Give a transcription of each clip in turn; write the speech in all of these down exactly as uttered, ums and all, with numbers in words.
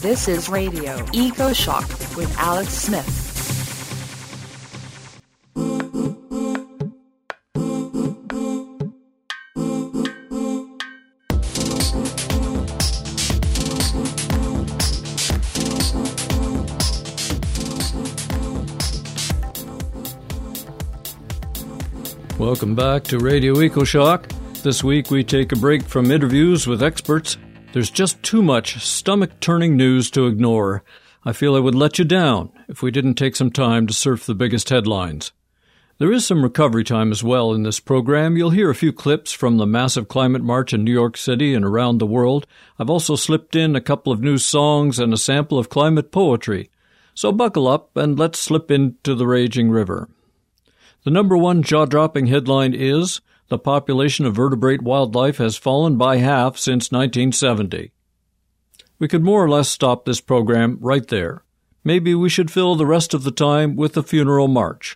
This is Radio Eco Shock with Alex Smith. Welcome back to Radio EcoShock. This week we take a break from interviews with experts. There's just too much stomach-turning news to ignore. I feel I would let you down if we didn't take some time to surf the biggest headlines. There is some recovery time as well in this program. You'll hear a few clips from the massive climate march in New York City and around the world. I've also slipped in a couple of new songs and a sample of climate poetry. So buckle up and let's slip into the raging river. The number one jaw-dropping headline is, the population of vertebrate wildlife has fallen by half since nineteen seventy. We could more or less stop this program right there. Maybe we should fill the rest of the time with a funeral march.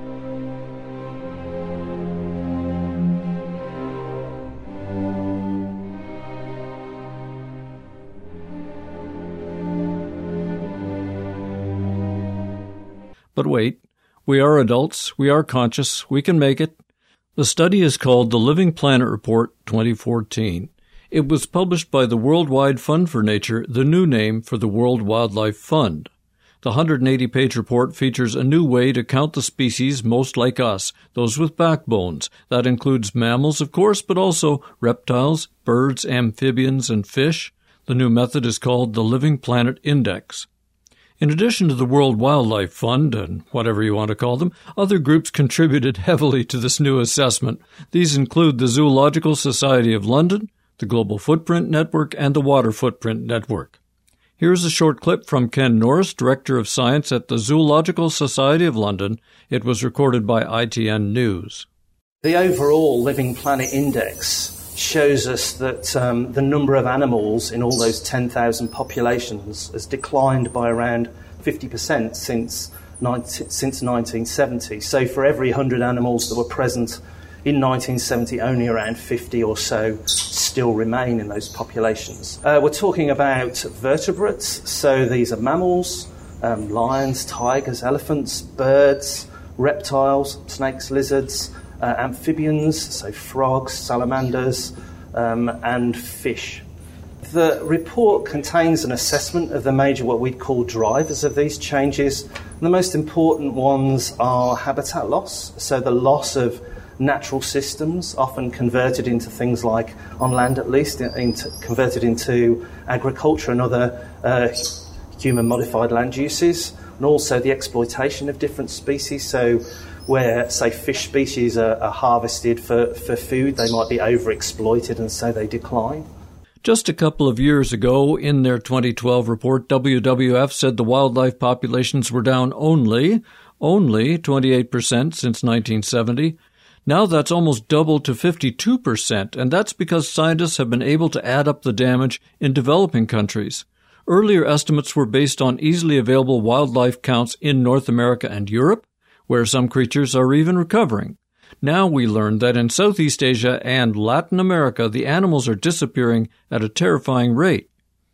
But wait. We are adults, we are conscious, we can make it. The study is called the Living Planet Report twenty fourteen. It was published by the Worldwide Fund for Nature, the new name for the World Wildlife Fund. The one hundred eighty page report features a new way to count the species most like us, those with backbones. That includes mammals, of course, but also reptiles, birds, amphibians, and fish. The new method is called the Living Planet Index. In addition to the World Wildlife Fund, and whatever you want to call them, other groups contributed heavily to this new assessment. These include the Zoological Society of London, the Global Footprint Network, and the Water Footprint Network. Here's a short clip from Ken Norris, Director of Science at the Zoological Society of London. It was recorded by I T N News. The overall Living Planet Index shows us that um, the number of animals in all those ten thousand populations has declined by around fifty percent since, since nineteen seventy. So for every one hundred animals that were present in nineteen seventy, only around fifty or so still remain in those populations. Uh, we're talking about vertebrates, so these are mammals, um, lions, tigers, elephants, birds, reptiles, snakes, lizards, Uh, amphibians, so frogs, salamanders, um, and fish. The report contains an assessment of the major, what we'd call drivers of these changes. And the most important ones are habitat loss, so the loss of natural systems, often converted into things like, on land at least, into, converted into agriculture and other uh, human-modified land uses, and also the exploitation of different species, so where, say, fish species are, are harvested for, for food, they might be overexploited and so they decline. Just a couple of years ago, in their twenty twelve report, W W F said the wildlife populations were down only, only twenty-eight percent since nineteen seventy. Now that's almost doubled to fifty-two percent, and that's because scientists have been able to add up the damage in developing countries. Earlier estimates were based on easily available wildlife counts in North America and Europe, where some creatures are even recovering. Now we learn that in Southeast Asia and Latin America, the animals are disappearing at a terrifying rate.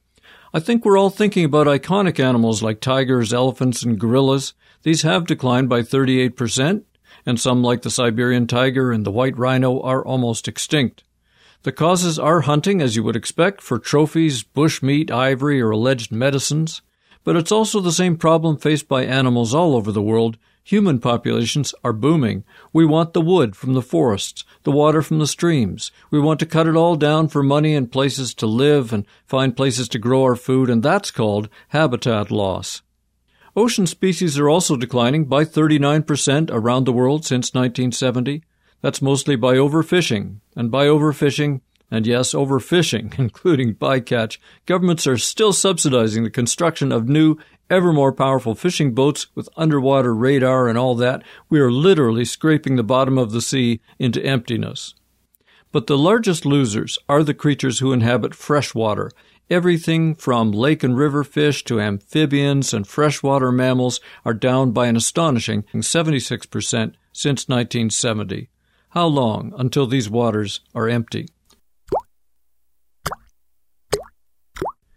I think we're all thinking about iconic animals like tigers, elephants, and gorillas. These have declined by thirty-eight percent, and some like the Siberian tiger and the white rhino are almost extinct. The causes are hunting, as you would expect, for trophies, bush meat, ivory, or alleged medicines. But it's also the same problem faced by animals all over the world. Human populations are booming. We want the wood from the forests, the water from the streams. We want to cut it all down for money and places to live and find places to grow our food, and that's called habitat loss. Ocean species are also declining by thirty-nine percent around the world since nineteen seventy. That's mostly by overfishing, and by overfishing, and yes, overfishing, including bycatch, governments are still subsidizing the construction of new, ever more powerful fishing boats with underwater radar and all that. We are literally scraping the bottom of the sea into emptiness. But the largest losers are the creatures who inhabit fresh water. Everything from lake and river fish to amphibians and freshwater mammals are down by an astonishing seventy-six percent since nineteen seventy. How long until these waters are empty?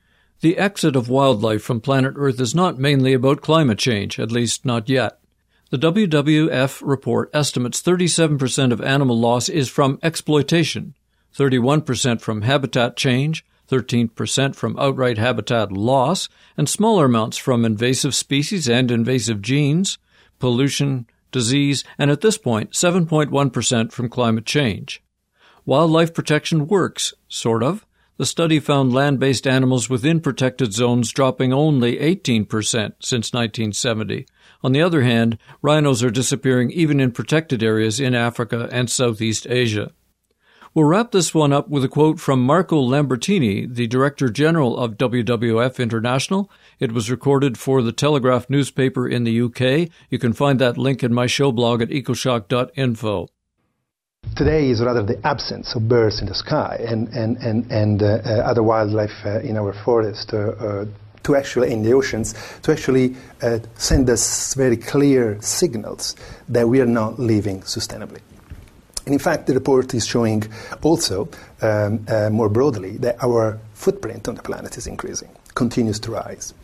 The exit of wildlife from planet Earth is not mainly about climate change, at least not yet. The W W F report estimates thirty-seven percent of animal loss is from exploitation, thirty-one percent from habitat change, thirteen percent from outright habitat loss, and smaller amounts from invasive species and invasive genes, pollution, disease, and at this point, seven point one percent from climate change. Wildlife protection works, sort of. The study found land-based animals within protected zones dropping only eighteen percent since nineteen seventy. On the other hand, rhinos are disappearing even in protected areas in Africa and Southeast Asia. We'll wrap this one up with a quote from Marco Lambertini, the Director General of W W F International. It was recorded for the Telegraph newspaper in the U K. You can find that link in my show blog at ecoshock dot info. Today is rather the absence of birds in the sky and, and, and, and uh, uh, other wildlife uh, in our forest uh, uh, to actually, in the oceans, to actually uh, send us very clear signals that we are not living sustainably. And in fact, the report is showing also, um, uh, more broadly, that our footprint on the planet is increasing, continues to rise.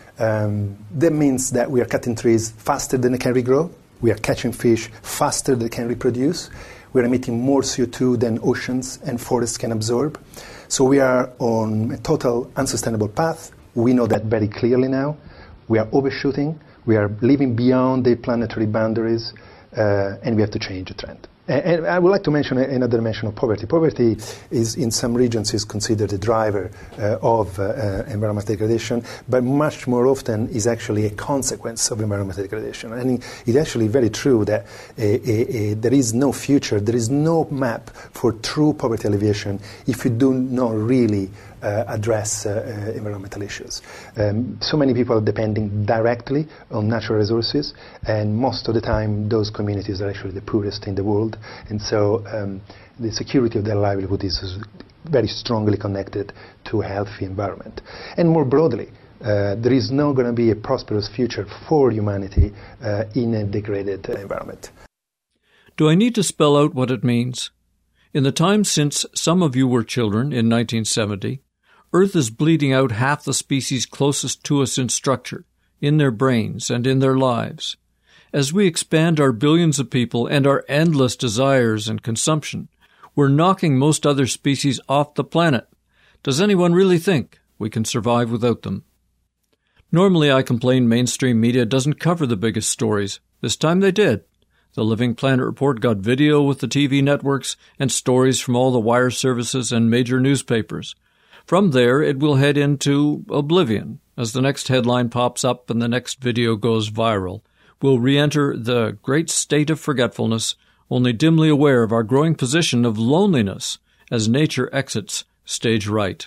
Um, that means that we are cutting trees faster than they can regrow, we are catching fish faster than they can reproduce, we are emitting more C O two than oceans and forests can absorb. So we are on a total unsustainable path. We know that very clearly now. We are overshooting, we are living beyond the planetary boundaries, uh, and we have to change the trend. And I would like to mention another dimension of poverty. Poverty is, in some regions, is considered a driver uh, of uh, environmental degradation, but much more often is actually a consequence of environmental degradation. And it's actually very true that uh, uh, uh, there is no future, there is no map for true poverty alleviation if you do not really Uh, address uh, uh, environmental issues. Um, so many people are depending directly on natural resources, and most of the time those communities are actually the poorest in the world, and so um, the security of their livelihood is very strongly connected to a healthy environment. And more broadly, uh, there is not going to be a prosperous future for humanity uh, in a degraded uh, environment. Do I need to spell out what it means? In the time since some of you were children in nineteen seventy, Earth is bleeding out half the species closest to us in structure, in their brains and in their lives. As we expand our billions of people and our endless desires and consumption, we're knocking most other species off the planet. Does anyone really think we can survive without them? Normally I complain mainstream media doesn't cover the biggest stories. This time they did. The Living Planet report got video with the T V networks and stories from all the wire services and major newspapers. From there, it will head into oblivion as the next headline pops up and the next video goes viral. We'll re-enter the great state of forgetfulness, only dimly aware of our growing position of loneliness as nature exits stage right.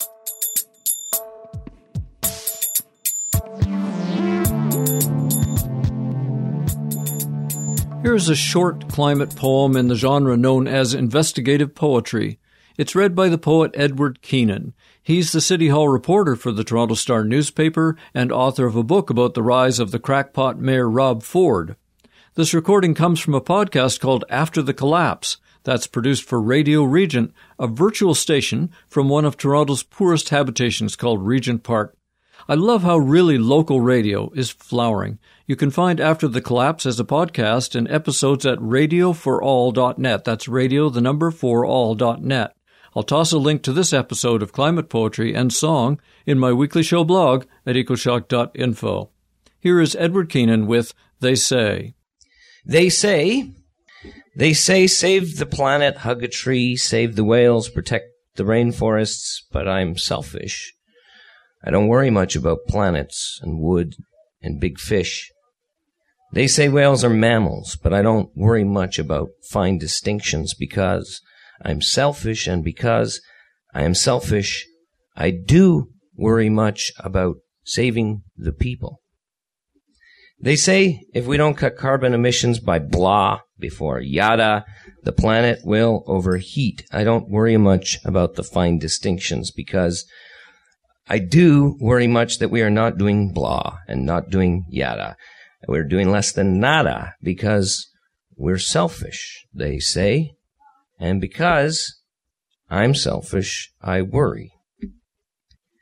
Here's a short climate poem in the genre known as investigative poetry. It's read by the poet Edward Keenan. He's the City Hall reporter for the Toronto Star newspaper and author of a book about the rise of the crackpot mayor Rob Ford. This recording comes from a podcast called After the Collapse that's produced for Radio Regent, a virtual station from one of Toronto's poorest habitations called Regent Park. I love how really local radio is flowering. You can find After the Collapse as a podcast and episodes at radio for all dot net. That's radio, the number, for all dot net. I'll toss a link to this episode of Climate Poetry and Song in my weekly show blog at ecoshock dot info. Here is Edward Keenan with They Say. They say, they say save the planet, hug a tree, save the whales, protect the rainforests, but I'm selfish. I don't worry much about planets and wood and big fish. They say whales are mammals, but I don't worry much about fine distinctions because I'm selfish, and because I am selfish, I do worry much about saving the people. They say if we don't cut carbon emissions by blah before yada, the planet will overheat. I don't worry much about the fine distinctions because I do worry much that we are not doing blah and not doing yada. We're doing less than nada because we're selfish, they say. And because I'm selfish, I worry.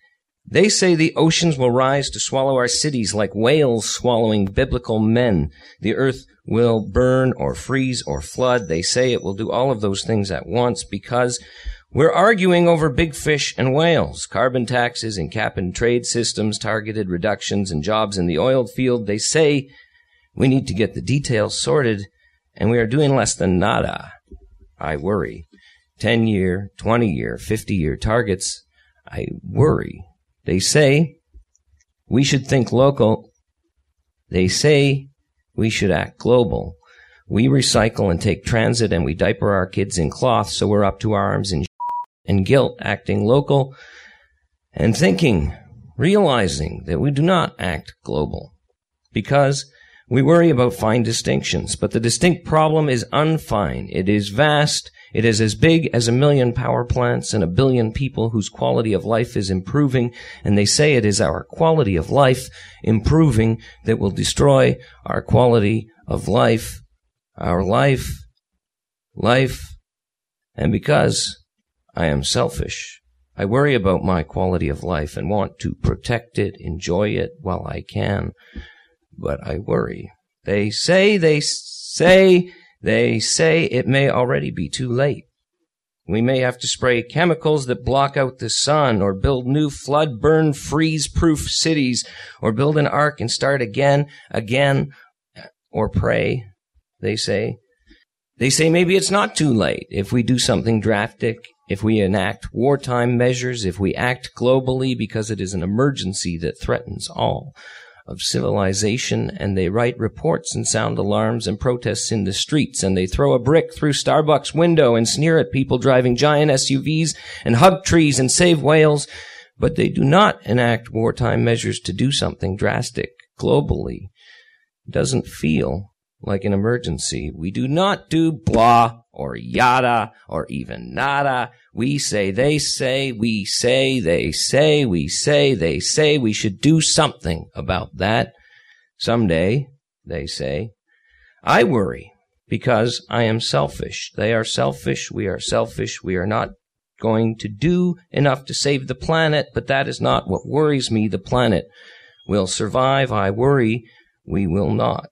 They say the oceans will rise to swallow our cities like whales swallowing biblical men. The earth will burn or freeze or flood. They say it will do all of those things at once because we're arguing over big fish and whales, carbon taxes and cap and trade systems, targeted reductions and jobs in the oil field. They say we need to get the details sorted, and we are doing less than nada. I worry. ten-year, twenty-year, fifty-year targets. I worry. They say we should think local. They say we should act global. We recycle and take transit and we diaper our kids in cloth, so we're up to our arms in and guilt, acting local and thinking, realizing that we do not act global because we worry about fine distinctions. But the distinct problem is unfine. It is vast. It is as big as a million power plants and a billion people whose quality of life is improving, and they say it is our quality of life improving that will destroy our quality of life, our life, life. And because I am selfish, I worry about my quality of life and want to protect it, enjoy it while I can, but I worry. They say, they say, They say it may already be too late. We may have to spray chemicals that block out the sun, or build new flood, burn, freeze-proof cities, or build an ark and start again, again, or pray, they say. They say maybe it's not too late if we do something drastic, if we enact wartime measures, if we act globally because it is an emergency that threatens all of civilization, and they write reports and sound alarms and protests in the streets, and they throw a brick through Starbucks window and sneer at people driving giant S U Vs and hug trees and save whales, but they do not enact wartime measures to do something drastic globally. It doesn't feel like an emergency. We do not do blah or yada or even nada. We say, they say, we say, they say, we say, they say. We should do something about that someday, they say. I worry because I am selfish. They are selfish. We are selfish. We are not going to do enough to save the planet, but that is not what worries me. The planet will survive. I worry we will not.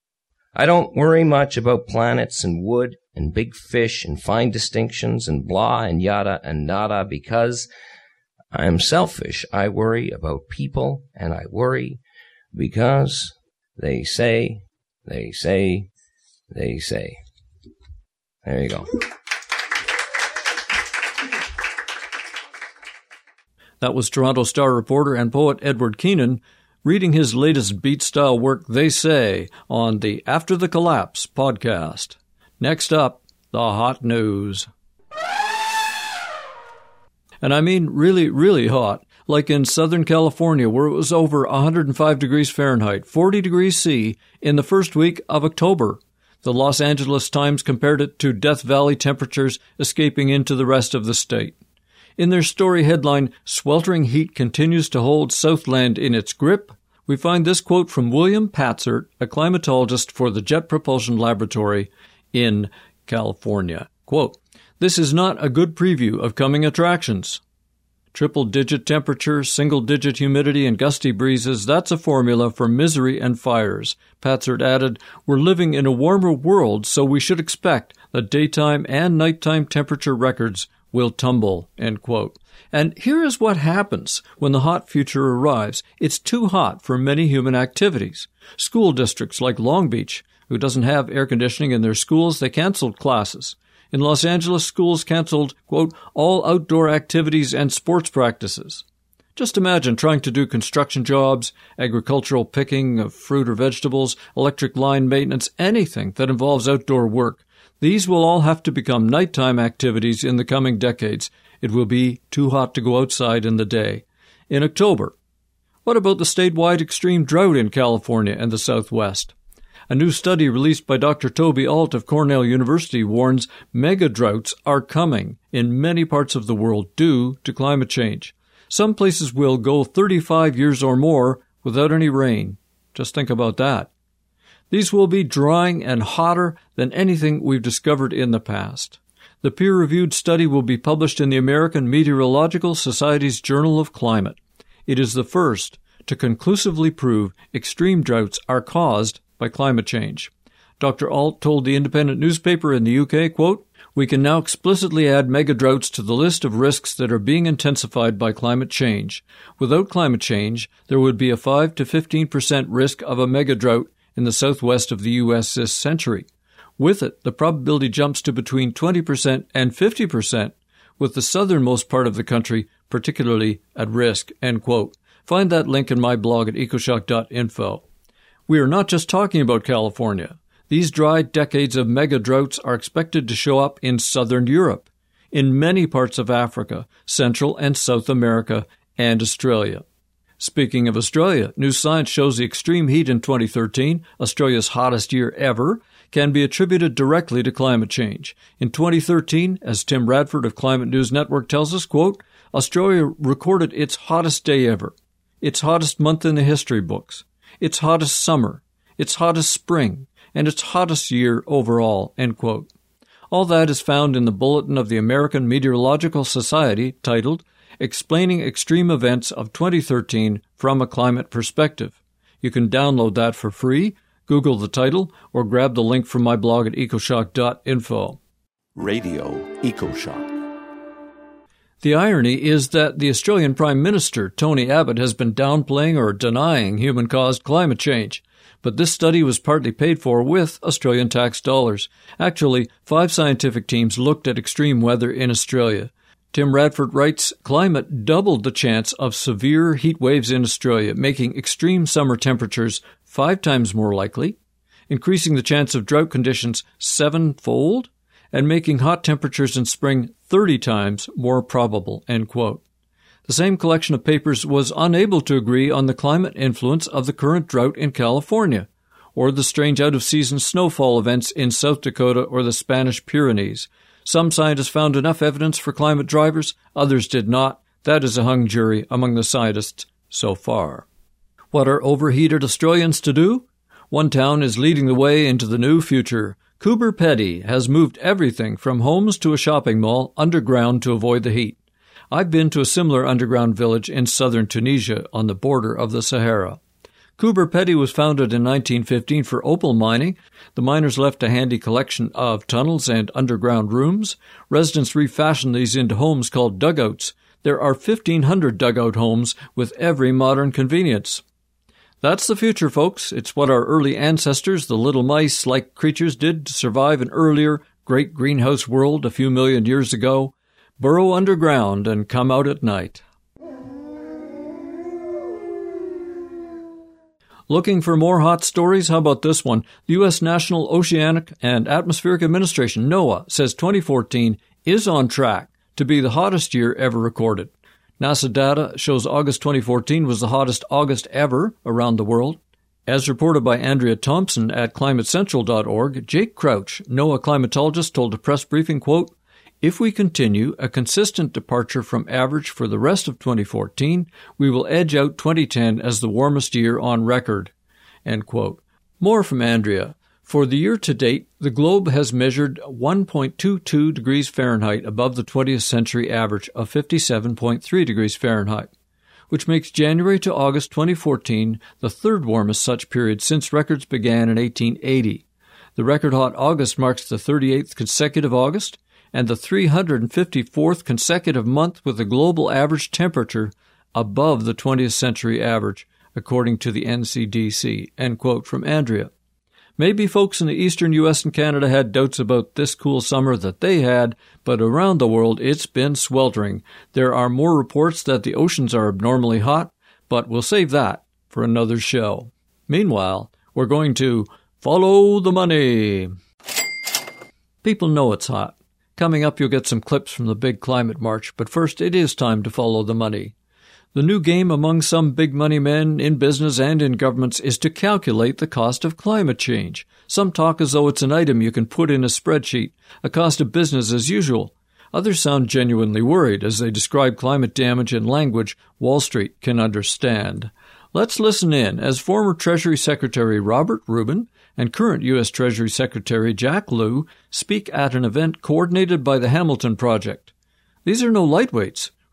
I don't worry much about planets and wood and big fish and fine distinctions and blah and yada and nada because I am selfish. I worry about people, and I worry because they say, they say, they say. There you go. That was Toronto Star reporter and poet Edward Keenan reading his latest beat-style work, They Say, on the After the Collapse podcast. Next up, the hot news. And I mean really, really hot, like in Southern California, where it was over one hundred five degrees Fahrenheit, forty degrees C, in the first week of October. The Los Angeles Times compared it to Death Valley temperatures escaping into the rest of the state. In their story headline, Sweltering Heat Continues to Hold Southland in Its Grip, we find this quote from William Patzert, a climatologist for the Jet Propulsion Laboratory in California. Quote, "This is not a good preview of coming attractions. Triple-digit temperature, single-digit humidity, and gusty breezes, that's a formula for misery and fires." Patzert added, "We're living in a warmer world, so we should expect that daytime and nighttime temperature records will tumble," end quote. And here is what happens when the hot future arrives. It's too hot for many human activities. School districts like Long Beach, who doesn't have air conditioning in their schools, they canceled classes. In Los Angeles, schools canceled, quote, all outdoor activities and sports practices. Just imagine trying to do construction jobs, agricultural picking of fruit or vegetables, electric line maintenance, anything that involves outdoor work. These will all have to become nighttime activities in the coming decades. It will be too hot to go outside in the day. In October, what about the statewide extreme drought in California and the Southwest? A new study released by Doctor Toby Alt of Cornell University warns mega droughts are coming in many parts of the world due to climate change. Some places will go thirty-five years or more without any rain. Just think about that. These will be drying and hotter than anything we've discovered in the past. The peer-reviewed study will be published in the American Meteorological Society's Journal of Climate. It is the first to conclusively prove extreme droughts are caused by climate change. Doctor Alt told the Independent newspaper in the U K, quote, "We can now explicitly add megadroughts to the list of risks that are being intensified by climate change. Without climate change, there would be a five to fifteen percent risk of a megadrought in the southwest of the U S this century. With it, the probability jumps to between twenty percent and fifty percent, with the southernmost part of the country particularly at risk," end quote. Find that link in my blog at ecoshock dot info. We are not just talking about California. These dry decades of mega droughts are expected to show up in southern Europe, in many parts of Africa, Central and South America, and Australia. Speaking of Australia, New Science shows the extreme heat in twenty thirteen, Australia's hottest year ever, can be attributed directly to climate change. In twenty thirteen, as Tim Radford of Climate News Network tells us, quote, "Australia recorded its hottest day ever, its hottest month in the history books, its hottest summer, its hottest spring, and its hottest year overall," end quote. All that is found in the bulletin of the American Meteorological Society titled Explaining Extreme Events of twenty thirteen from a Climate Perspective. You can download that for free, Google the title, or grab the link from my blog at ecoshock dot info. Radio EcoShock. The irony is that the Australian Prime Minister, Tony Abbott, has been downplaying or denying human-caused climate change. But this study was partly paid for with Australian tax dollars. Actually, five scientific teams looked at extreme weather in Australia. Tim Radford writes, "Climate doubled the chance of severe heat waves in Australia, making extreme summer temperatures five times more likely, increasing the chance of drought conditions sevenfold, and making hot temperatures in spring thirty times more probable," end quote. The same collection of papers was unable to agree on the climate influence of the current drought in California, or the strange out-of-season snowfall events in South Dakota or the Spanish Pyrenees. Some scientists found enough evidence for climate drivers, others did not. That is a hung jury among the scientists so far. What are overheated Australians to do? One town is leading the way into the new future. Coober Pedy has moved everything from homes to a shopping mall underground to avoid the heat. I've been to a similar underground village in southern Tunisia on the border of the Sahara. Coober Pedy was founded in nineteen fifteen for opal mining. The miners left a handy collection of tunnels and underground rooms. Residents refashioned these into homes called dugouts. There are fifteen hundred dugout homes with every modern convenience. That's the future, folks. It's what our early ancestors, the little mice-like creatures, did to survive an earlier great greenhouse world a few million years ago. Burrow underground and come out at night. Looking for more hot stories? How about this one? The U S National Oceanic and Atmospheric Administration, NOAA, says twenty fourteen is on track to be the hottest year ever recorded. NASA data shows August twenty fourteen was the hottest August ever around the world. As reported by Andrea Thompson at climate central dot org, Jake Crouch, NOAA climatologist, told a press briefing, quote, "If we continue a consistent departure from average for the rest of twenty fourteen, we will edge out twenty ten as the warmest year on record." End quote. More from Andrea. For the year to date, the globe has measured one point two two degrees Fahrenheit above the twentieth century average of fifty-seven point three degrees Fahrenheit, which makes January to August twenty fourteen the third warmest such period since records began in eighteen eighty. The record-hot August marks the thirty-eighth consecutive August and the three hundred fifty-fourth consecutive month with a global average temperature above the twentieth century average, according to the N C D C. End quote from Andrea. Maybe folks in the eastern U S and Canada had doubts about this cool summer that they had, but around the world it's been sweltering. There are more reports that the oceans are abnormally hot, but we'll save that for another show. Meanwhile, we're going to follow the money. People know it's hot. Coming up, you'll get some clips from the big climate march, but first it is time to follow the money. The new game among some big money men in business and in governments is to calculate the cost of climate change. Some talk as though it's an item you can put in a spreadsheet, a cost of business as usual. Others sound genuinely worried as they describe climate damage in language Wall Street can understand. Let's listen in as former Treasury Secretary Robert Rubin and current U S Treasury Secretary Jack Lew speak at an event coordinated by the Hamilton Project. These are no lightweights.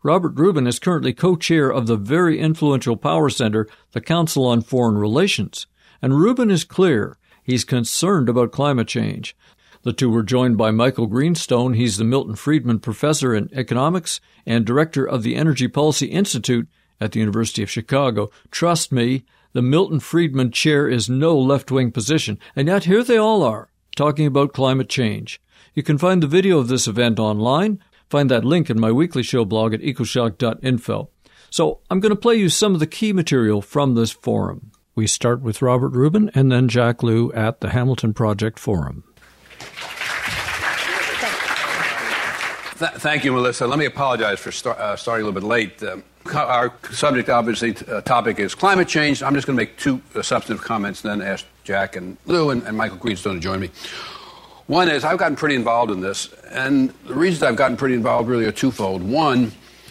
Robert Rubin is currently co-chair of the very influential Power Center, the Council on Foreign Relations. And Rubin is clear. He's concerned about climate change. The two were joined by Michael Greenstone. He's the Milton Friedman Professor in Economics and Director of the Energy Policy Institute at the University of Chicago. Trust me, the Milton Friedman chair is no left-wing position, and yet here they all are, talking about climate change. You can find the video of this event online. Find that link in my weekly show blog at ecoshock dot info. So I'm going to play you some of the key material from this forum. We start with Robert Rubin and then Jack Lew at the Hamilton Project Forum. Th- thank you, Melissa. Let me apologize for star- uh, starting a little bit late. Um, our subject, obviously, uh, topic is climate change. I'm just going to make two uh, substantive comments and then ask Jack and Lew and, and Michael Greenstone to join me. One is I've gotten pretty involved in this, and the reasons I've gotten pretty involved really are twofold. One,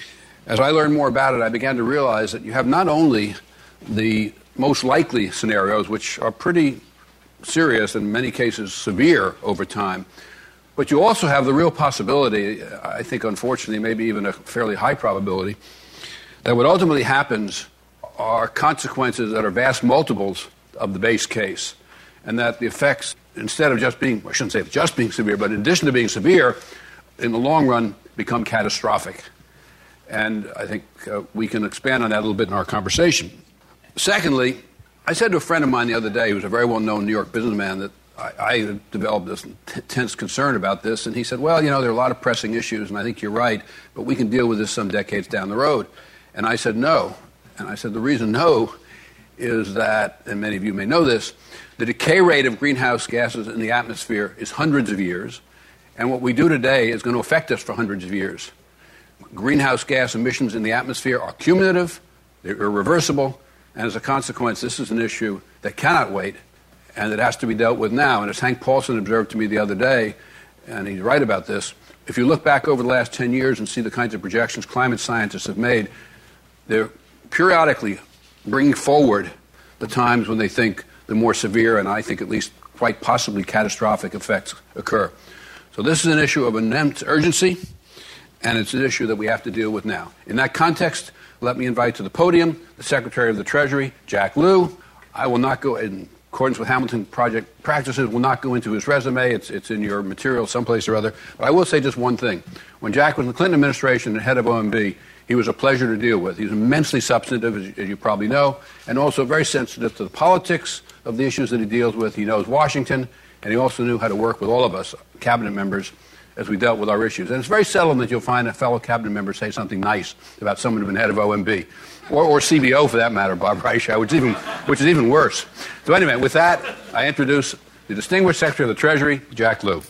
as I learned more about it, I began to realize that you have not only the most likely scenarios, which are pretty serious, in many cases severe over time, but you also have the real possibility, I think unfortunately maybe even a fairly high probability, that what ultimately happens are consequences that are vast multiples of the base case, and that the effects, instead of just being, I shouldn't say just being severe, but in addition to being severe, in the long run become catastrophic. And I think uh, we can expand on that a little bit in our conversation. Secondly, I said to a friend of mine the other day, who was a very well-known New York businessman, that I, I developed this intense concern about this, and he said, well, you know, there are a lot of pressing issues, and I think you're right, but we can deal with this some decades down the road. And I said, no. And I said, the reason no is that, and many of you may know this, the decay rate of greenhouse gases in the atmosphere is hundreds of years, and what we do today is going to affect us for hundreds of years. Greenhouse gas emissions in the atmosphere are cumulative, they're irreversible, and as a consequence, this is an issue that cannot wait and that has to be dealt with now. And as Hank Paulson observed to me the other day, and he's right about this, if you look back over the last ten years and see the kinds of projections climate scientists have made, they're periodically bringing forward the times when they think the more severe and I think at least quite possibly catastrophic effects occur. So this is an issue of immense urgency, and it's an issue that we have to deal with now. In that context, let me invite to the podium the Secretary of the Treasury, Jack Lew. I will not go, in accordance with Hamilton Project practices, will not go into his resume. It's, it's in your material someplace or other. But I will say just one thing. When Jack was in the Clinton administration and head of O M B, he was a pleasure to deal with. He was immensely substantive, as, as you probably know, and also very sensitive to the politics of the issues that he deals with. He knows Washington, and he also knew how to work with all of us, cabinet members, as we dealt with our issues. And it's very seldom that you'll find a fellow cabinet member say something nice about someone who's been head of O M B, or, or C B O for that matter, Bob Reichow, which is even, which is even worse. So anyway, with that, I introduce the distinguished Secretary of the Treasury, Jack Lew.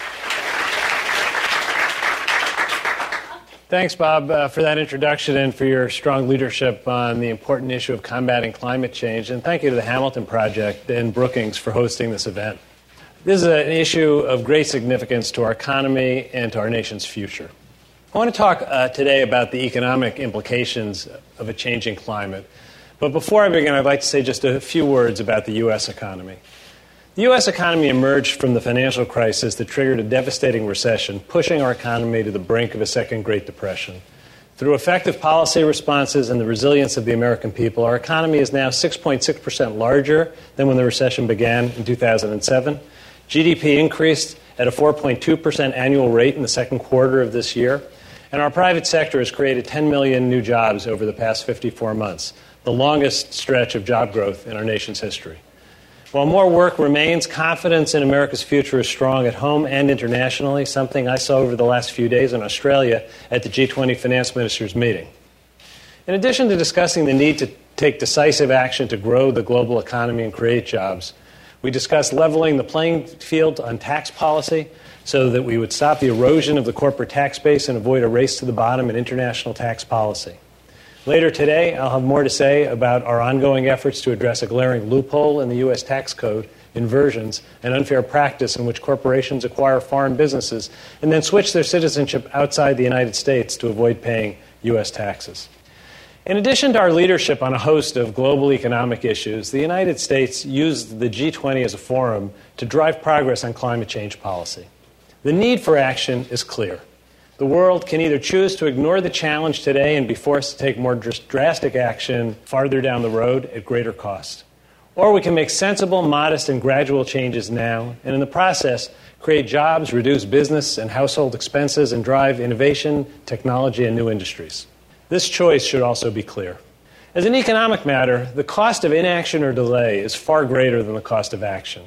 Thanks, Bob, uh, for that introduction and for your strong leadership on the important issue of combating climate change. And thank you to the Hamilton Project and Brookings for hosting this event. This is an issue of great significance to our economy and to our nation's future. I want to talk uh, today about the economic implications of a changing climate. But before I begin, I'd like to say just a few words about the U S economy. The U S economy emerged from the financial crisis that triggered a devastating recession, pushing our economy to the brink of a second Great Depression. Through effective policy responses and the resilience of the American people, our economy is now six point six percent larger than when the recession began in two thousand seven. G D P increased at a four point two percent annual rate in the second quarter of this year, and our private sector has created ten million new jobs over the past fifty-four months, the longest stretch of job growth in our nation's history. While more work remains, confidence in America's future is strong at home and internationally, something I saw over the last few days in Australia at the G twenty finance ministers meeting. In addition to discussing the need to take decisive action to grow the global economy and create jobs, we discussed leveling the playing field on tax policy so that we would stop the erosion of the corporate tax base and avoid a race to the bottom in international tax policy. Later today, I'll have more to say about our ongoing efforts to address a glaring loophole in the U S tax code, inversions, and unfair practice in which corporations acquire foreign businesses and then switch their citizenship outside the United States to avoid paying U S taxes. In addition to our leadership on a host of global economic issues, the United States used the G twenty as a forum to drive progress on climate change policy. The need for action is clear. The world can either choose to ignore the challenge today and be forced to take more drastic action farther down the road at greater cost. Or we can make sensible, modest, and gradual changes now, and in the process, create jobs, reduce business and household expenses, and drive innovation, technology, and new industries. This choice should also be clear. As an economic matter, the cost of inaction or delay is far greater than the cost of action.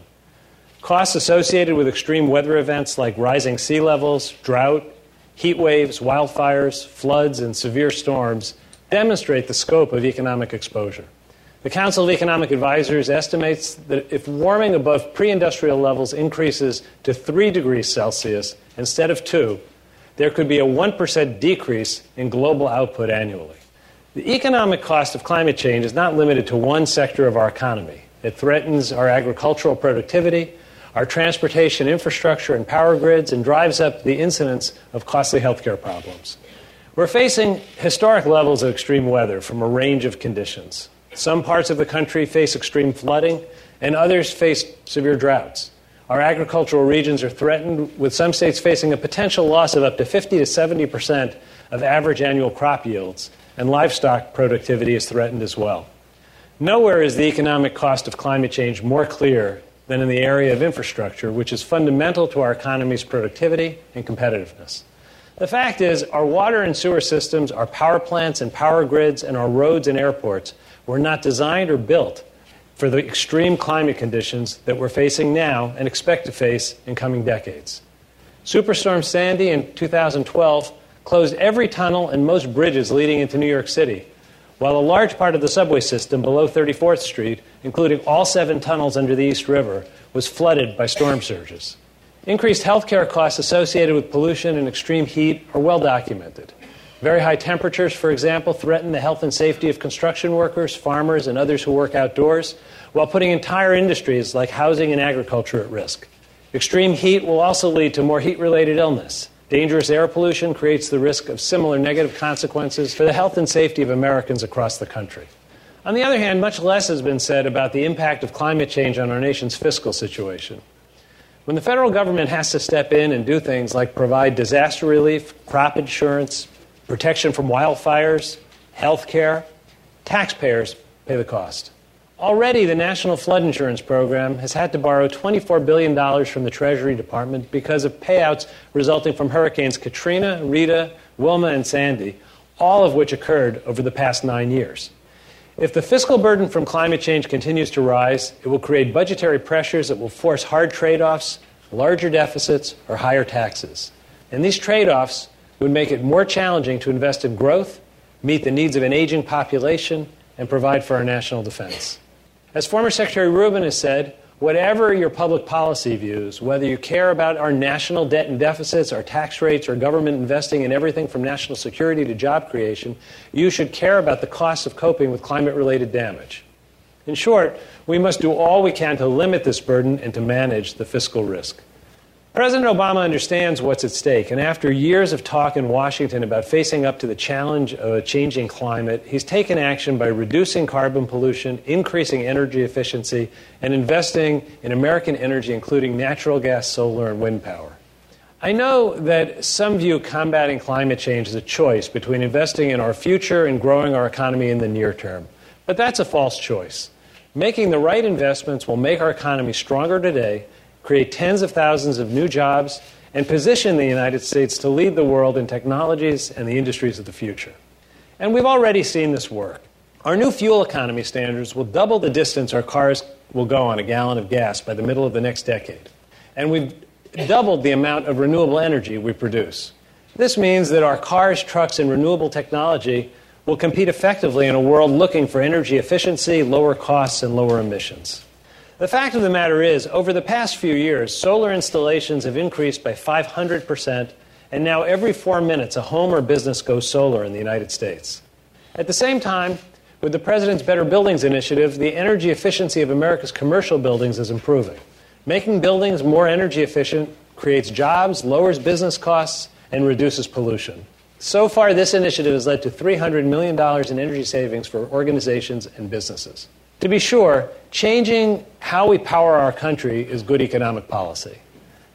Costs associated with extreme weather events like rising sea levels, drought, heat waves, wildfires, floods, and severe storms demonstrate the scope of economic exposure. The Council of Economic Advisors estimates that if warming above pre-industrial levels increases to three degrees Celsius instead of two, there could be a one percent decrease in global output annually. The economic cost of climate change is not limited to one sector of our economy. It threatens our agricultural productivity, our transportation infrastructure and power grids, and drives up the incidence of costly healthcare problems. We're facing historic levels of extreme weather from a range of conditions. Some parts of the country face extreme flooding, and others face severe droughts. Our agricultural regions are threatened, with some states facing a potential loss of up to fifty to seventy percent of average annual crop yields, and livestock productivity is threatened as well. Nowhere is the economic cost of climate change more clear than in the area of infrastructure, which is fundamental to our economy's productivity and competitiveness. The fact is, our water and sewer systems, our power plants and power grids, and our roads and airports were not designed or built for the extreme climate conditions that we're facing now and expect to face in coming decades. Superstorm Sandy in two thousand twelve closed every tunnel and most bridges leading into New York City, while a large part of the subway system below thirty-fourth Street, including all seven tunnels under the East River, was flooded by storm surges. Increased healthcare costs associated with pollution and extreme heat are well documented. Very high temperatures, for example, threaten the health and safety of construction workers, farmers, and others who work outdoors, while putting entire industries like housing and agriculture at risk. Extreme heat will also lead to more heat-related illness. Dangerous air pollution creates the risk of similar negative consequences for the health and safety of Americans across the country. On the other hand, much less has been said about the impact of climate change on our nation's fiscal situation. When the federal government has to step in and do things like provide disaster relief, crop insurance, protection from wildfires, health care, taxpayers pay the cost. Already, the National Flood Insurance Program has had to borrow twenty-four billion dollars from the Treasury Department because of payouts resulting from Hurricanes Katrina, Rita, Wilma, and Sandy, all of which occurred over the past nine years. If the fiscal burden from climate change continues to rise, it will create budgetary pressures that will force hard trade-offs, larger deficits, or higher taxes. And these trade-offs would make it more challenging to invest in growth, meet the needs of an aging population, and provide for our national defense. As former Secretary Rubin has said, whatever your public policy views, whether you care about our national debt and deficits, our tax rates, or government investing in everything from national security to job creation, you should care about the costs of coping with climate-related damage. In short, we must do all we can to limit this burden and to manage the fiscal risk. President Obama understands what's at stake, and after years of talk in Washington about facing up to the challenge of a changing climate, he's taken action by reducing carbon pollution, increasing energy efficiency, and investing in American energy, including natural gas, solar, and wind power. I know that some view combating climate change as a choice between investing in our future and growing our economy in the near term, but that's a false choice. Making the right investments will make our economy stronger today, create tens of thousands of new jobs, and position the United States to lead the world in technologies and the industries of the future. And we've already seen this work. Our new fuel economy standards will double the distance our cars will go on a gallon of gas by the middle of the next decade. And we've doubled the amount of renewable energy we produce. This means that our cars, trucks, and renewable technology will compete effectively in a world looking for energy efficiency, lower costs, and lower emissions. The fact of the matter is, over the past few years, solar installations have increased by five hundred percent, and now every four minutes a home or business goes solar in the United States. At the same time, with the President's Better Buildings Initiative, the energy efficiency of America's commercial buildings is improving. Making buildings more energy efficient creates jobs, lowers business costs, and reduces pollution. So far, this initiative has led to three hundred million dollars in energy savings for organizations and businesses. To be sure, changing how we power our country is good economic policy.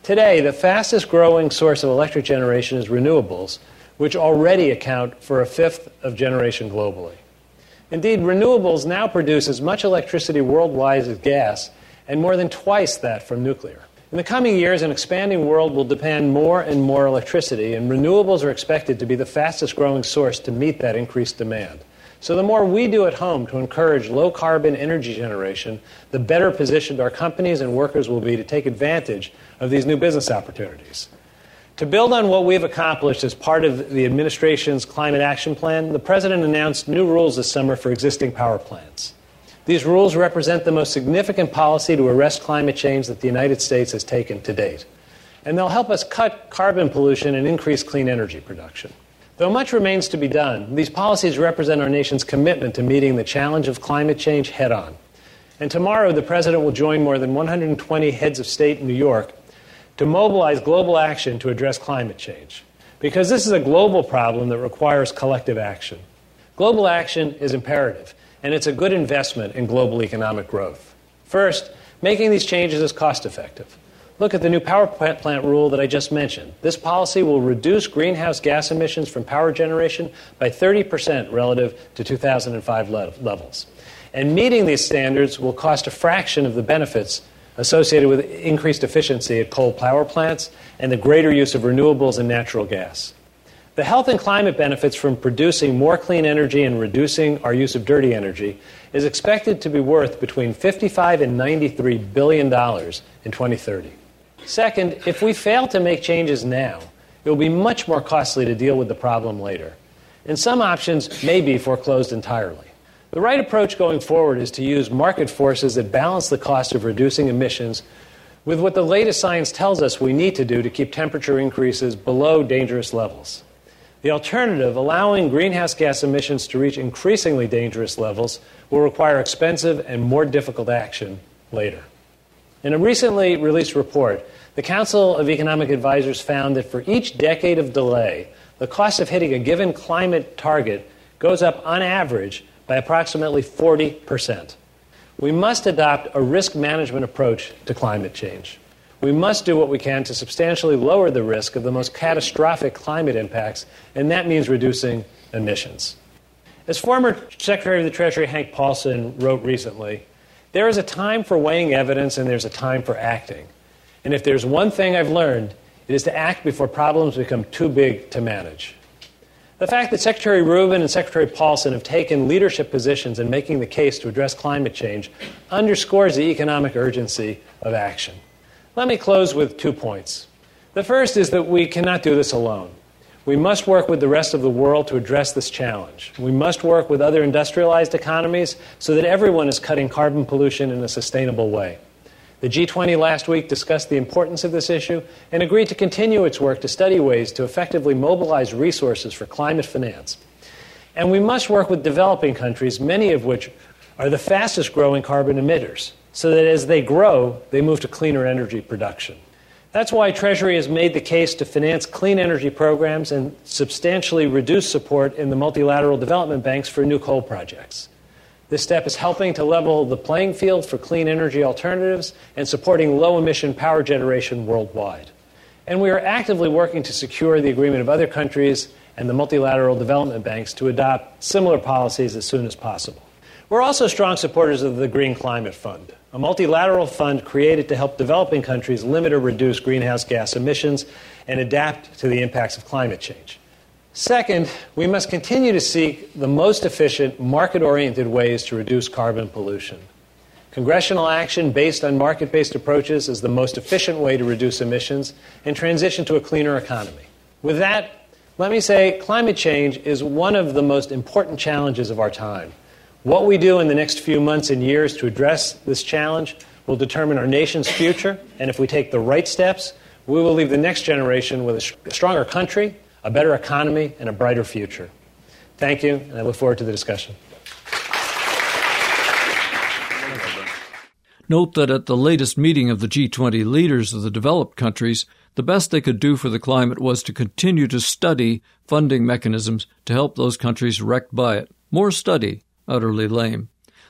Today, the fastest growing source of electric generation is renewables, which already account for a fifth of generation globally. Indeed, renewables now produce as much electricity worldwide as gas, and more than twice that from nuclear. In the coming years, an expanding world will demand more and more electricity, and renewables are expected to be the fastest growing source to meet that increased demand. So the more we do at home to encourage low-carbon energy generation, the better positioned our companies and workers will be to take advantage of these new business opportunities. To build on what we've accomplished as part of the administration's Climate Action Plan, the President announced new rules this summer for existing power plants. These rules represent the most significant policy to arrest climate change that the United States has taken to date. And they'll help us cut carbon pollution and increase clean energy production. Though much remains to be done, these policies represent our nation's commitment to meeting the challenge of climate change head-on. And tomorrow, the President will join more than one hundred twenty heads of state in New York to mobilize global action to address climate change. Because this is a global problem that requires collective action. Global action is imperative, and it's a good investment in global economic growth. First, making these changes is cost-effective. Look at the new power plant rule that I just mentioned. This policy will reduce greenhouse gas emissions from power generation by thirty percent relative to two thousand five levels. And meeting these standards will cost a fraction of the benefits associated with increased efficiency at coal power plants and the greater use of renewables and natural gas. The health and climate benefits from producing more clean energy and reducing our use of dirty energy is expected to be worth between fifty-five and ninety-three billion dollars in twenty thirty. Second, if we fail to make changes now, it will be much more costly to deal with the problem later. And some options may be foreclosed entirely. The right approach going forward is to use market forces that balance the cost of reducing emissions with what the latest science tells us we need to do to keep temperature increases below dangerous levels. The alternative, allowing greenhouse gas emissions to reach increasingly dangerous levels, will require expensive and more difficult action later. In a recently released report, the Council of Economic Advisors found that for each decade of delay, the cost of hitting a given climate target goes up on average by approximately forty percent. We must adopt a risk management approach to climate change. We must do what we can to substantially lower the risk of the most catastrophic climate impacts, and that means reducing emissions. As former Secretary of the Treasury Hank Paulson wrote recently, there is a time for weighing evidence and there's a time for acting. And if there's one thing I've learned, it is to act before problems become too big to manage. The fact that Secretary Rubin and Secretary Paulson have taken leadership positions in making the case to address climate change underscores the economic urgency of action. Let me close with two points. The first is that we cannot do this alone. We must work with the rest of the world to address this challenge. We must work with other industrialized economies so that everyone is cutting carbon pollution in a sustainable way. The G twenty last week discussed the importance of this issue and agreed to continue its work to study ways to effectively mobilize resources for climate finance. And we must work with developing countries, many of which are the fastest growing carbon emitters, so that as they grow, they move to cleaner energy production. That's why Treasury has made the case to finance clean energy programs and substantially reduce support in the multilateral development banks for new coal projects. This step is helping to level the playing field for clean energy alternatives and supporting low-emission power generation worldwide. And we are actively working to secure the agreement of other countries and the multilateral development banks to adopt similar policies as soon as possible. We're also strong supporters of the Green Climate Fund, a multilateral fund created to help developing countries limit or reduce greenhouse gas emissions and adapt to the impacts of climate change. Second, we must continue to seek the most efficient, market-oriented ways to reduce carbon pollution. Congressional action based on market-based approaches is the most efficient way to reduce emissions and transition to a cleaner economy. With that, let me say climate change is one of the most important challenges of our time. What we do in the next few months and years to address this challenge will determine our nation's future, and if we take the right steps, we will leave the next generation with a stronger country, a better economy, and a brighter future. Thank you, and I look forward to the discussion. Note that at the latest meeting of the G twenty leaders of the developed countries, the best they could do for the climate was to continue to study funding mechanisms to help those countries wrecked by it. More study, utterly lame.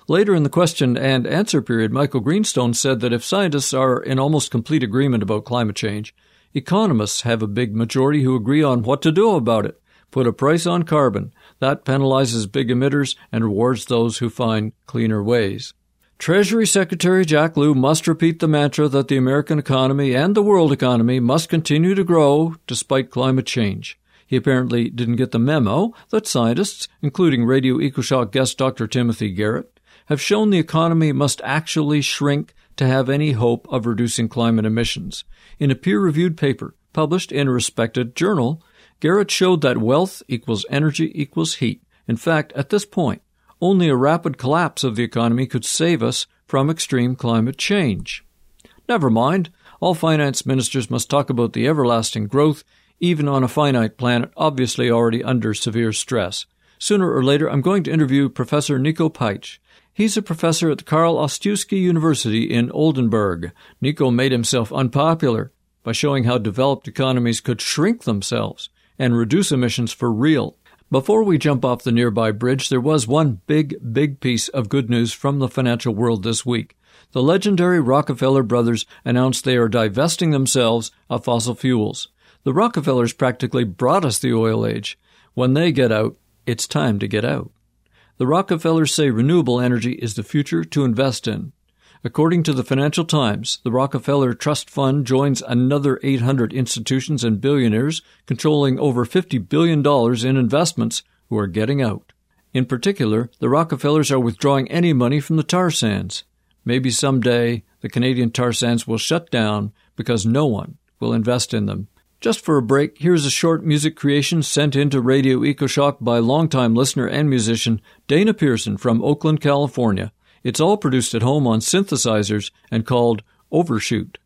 Later in the question and answer period, Michael Greenstone said that if scientists are in almost complete agreement about climate change, economists have a big majority who agree on what to do about it. Put a price on carbon. That penalizes big emitters and rewards those who find cleaner ways. Treasury Secretary Jack Lew must repeat the mantra that the American economy and the world economy must continue to grow despite climate change. He apparently didn't get the memo that scientists, including Radio EcoShock guest Doctor Timothy Garrett, have shown the economy must actually shrink to have any hope of reducing climate emissions. In a peer-reviewed paper published in a respected journal, Garrett showed that wealth equals energy equals heat. In fact, at this point, only a rapid collapse of the economy could save us from extreme climate change. Never mind, all finance ministers must talk about the everlasting growth, even on a finite planet obviously already under severe stress. Sooner or later, I'm going to interview Professor Nico Peitsch. He's a professor at the Karl Ostrowski University in Oldenburg. Nico made himself unpopular by showing how developed economies could shrink themselves and reduce emissions for real. Before we jump off the nearby bridge, there was one big, big piece of good news from the financial world this week. The legendary Rockefeller brothers announced they are divesting themselves of fossil fuels. The Rockefellers practically brought us the oil age. When they get out, it's time to get out. The Rockefellers say renewable energy is the future to invest in. According to the Financial Times, the Rockefeller Trust Fund joins another eight hundred institutions and billionaires controlling over fifty billion dollars in investments who are getting out. In particular, the Rockefellers are withdrawing any money from the tar sands. Maybe someday the Canadian tar sands will shut down because no one will invest in them. Just for a break, here's a short music creation sent into Radio EcoShock by longtime listener and musician Dana Pearson from Oakland, California. It's all produced at home on synthesizers and called Overshoot.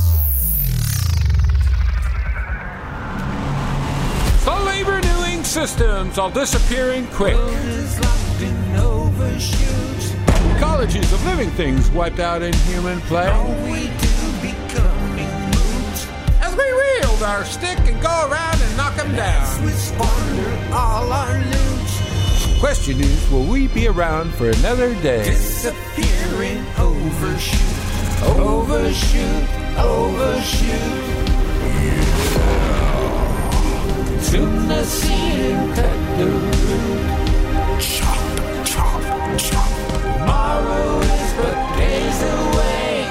The labor-doing systems are disappearing quick. Ecologies of living things wiped out in human play. As we wield our stick and go around and knock them down. We squander all our loot. Question is, will we be around for another day? Disappearing, overshoot, overshoot, overshoot. Yeah. Soon the seed cut the root. Chop, chop, chop. Tomorrow is but days away.